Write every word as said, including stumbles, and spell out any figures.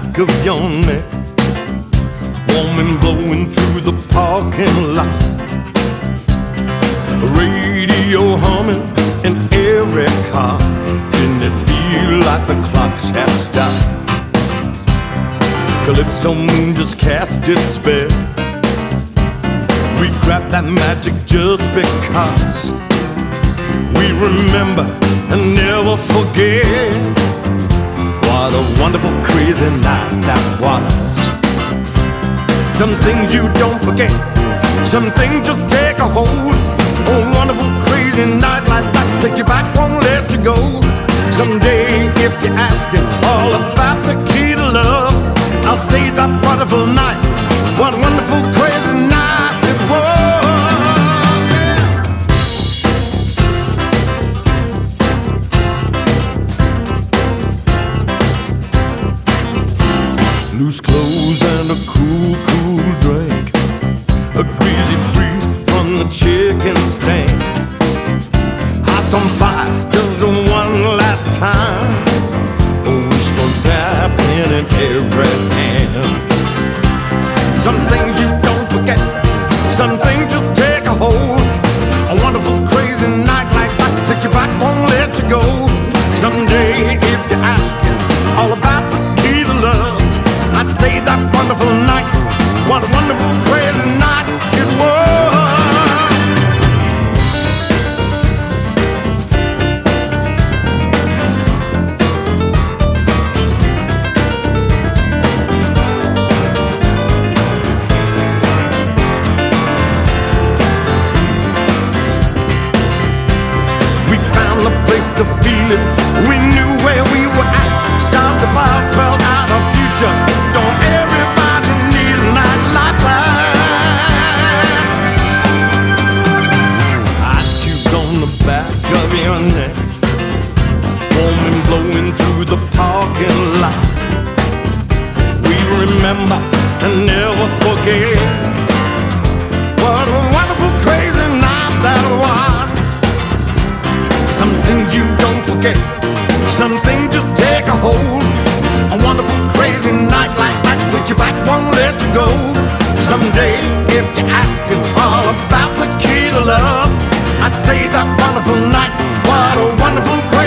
back of your neck, warm and blowing through the parking lot. Radio humming in every car. Didn't it feel like the clocks had stopped? Calypso moon just cast its spell. We grabbed that magic just because we remember and never forget. What a wonderful, crazy night that was. Some things you don't forget, some things just take a hold. A wonderful, crazy night like that takes you back, won't let you go. Someday, if you're asking all about the key to love, I'll say that wonderful night, what a wonderful, crazy night it was. Yeah. Loose clothes and a cool, cool drink, a greasy breeze from the chicken stand, house on fire just one last time. Wishbone's happening in every hand. Some things you don't forget, some things just take a hold. A wonderful, crazy night like that takes you back, won't let you go. Someday, if you're asking all about the key to love, I'd say that wonderful night, what a wonderful, crazy night it was. To feel it, we knew where we were at. Stopped the bars, felt out our future. Don't everybody need a night like that? Ice cubes on the back of your neck, warm and blowing through the parking lot. We remember and never forget. What a wonderful, crazy night that was. Some things you don't forget, some things just take a hold. A wonderful, crazy night like that takes you back, won't let you go. Someday, if you're asking all about the key to love, I'd say that wonderful night, what a wonderful, crazy